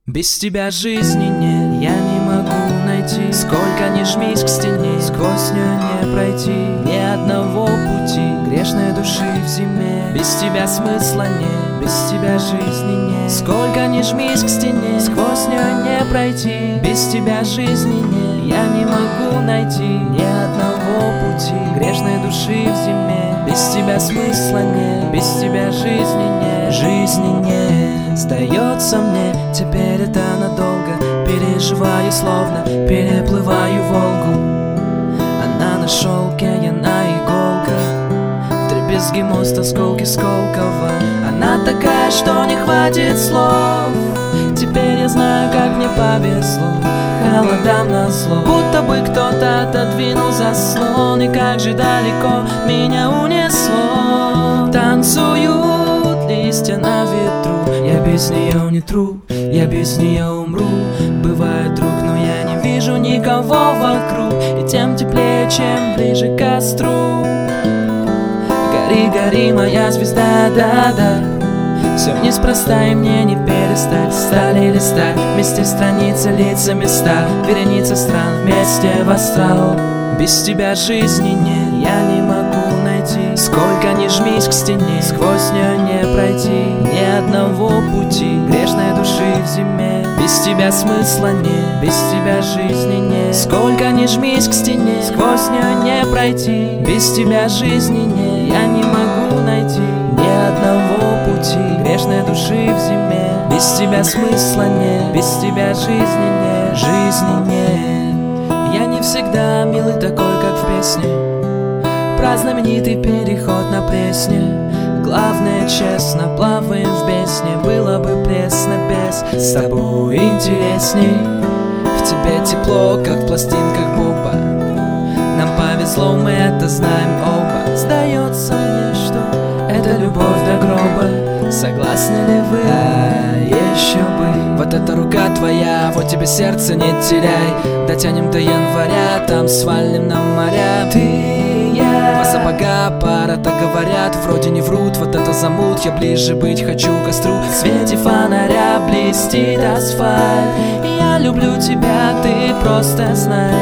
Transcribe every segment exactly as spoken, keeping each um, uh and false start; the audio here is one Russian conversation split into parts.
Без тебя жизни нет, я не могу найти. Сколько ни жмись к стене, сквозь нее не пройти ни одного пути грешной души в зиме. Без тебя смысла нет, без тебя жизни нет. Сколько ни жмись к стене, сквозь нее не пройти. Без тебя жизни нет, я не могу найти ни одного пути грешной души в зиме. Без тебя смысла нет, без тебя жизни нет, жизни нет. Сдается мне, теперь это надолго. Переживаю, словно переплываю Волгу. Она на шелке, я на иголках. Вдребезги мост, осколки Сколково. Она такая, что не хватит слов. Теперь я знаю, как мне повезло. Холодам назло, будто бы кто-то отодвинул заслон. И как же далеко меня унесло. Танцуют листья на ветру. Я без нее не тру, я без нее умру. Бывает, друг, но я не вижу никого вокруг. И тем теплее, чем ближе к костру. Гори, гори, моя звезда, да-да. Все неспроста, и мне не перестать. Стали листать вместе страницы, лица, места. Вереница стран вместе в астрал. Без тебя жизни нет, я не могу найти. Сколько ни жмись к стене, сквозь нее не пройти ни одного пути грешной души в зиме. Без тебя смысла нет, без тебя жизни нет. Сколько ни жмись к стене, сквозь нее не пройти. Без тебя жизни нет, я не могу найти ни одного пути грешной души в зиме. Без тебя смысла нет, без тебя жизни нет, жизни нет. Я не всегда милый такой, как в песне, про знаменитый переход на Пресне. Главное, честно, плаваем в бездне. Было бы пресно без, с тобой интересней. В тебе тепло, как в пластинках Боба. Нам повезло, мы это знаем оба. Сдается мне, что это любовь до гроба. Согласны ли вы? А еще бы. Вот эта рука твоя, вот тебе сердце не теряй. Дотянем до января, там свалим на моря. Ты, я, два сапога, пара, так говорят. Вроде не врут, вот это замут. Я ближе быть хочу к костру. В свете фонаря блестит асфальт. Я люблю тебя, ты просто знай.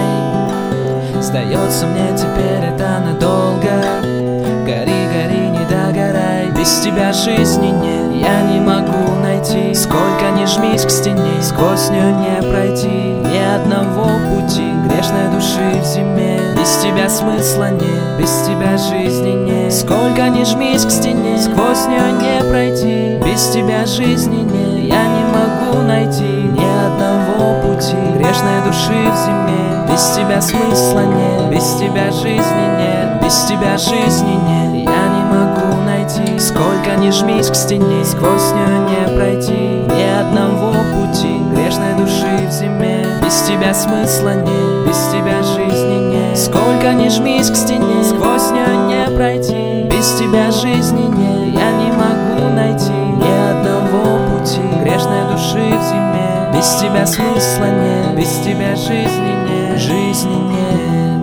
Сдается мне, теперь это надолго. Гори, гори, не догорай. Без тебя жизни нет, я не могу найти. Сколько ни жмись к стене, сквозь нее не пройти ни одного пути грешной души в зиме. Без тебя смысла нет, без тебя жизни нет. Сколько ни жмись к стене, сквозь нее не пройти. Без тебя жизни нет, я не могу найти ни одного пути грешной души в зиме. Без тебя смысла нет, без тебя жизни нет. Без тебя жизни нет, я не могу найти. Сколько ни жмись к стене, сквозь нее не пройти ни одного пути грешной души в зиме. Без тебя смысла нет, без тебя жизни нет. Сколько ни жмись к стене, сквозь нее не пройти. Без тебя жизни нет, я не могу найти ни одного пути грешной души в зиме. Без тебя смысла нет, без тебя жизни нет, жизни нет.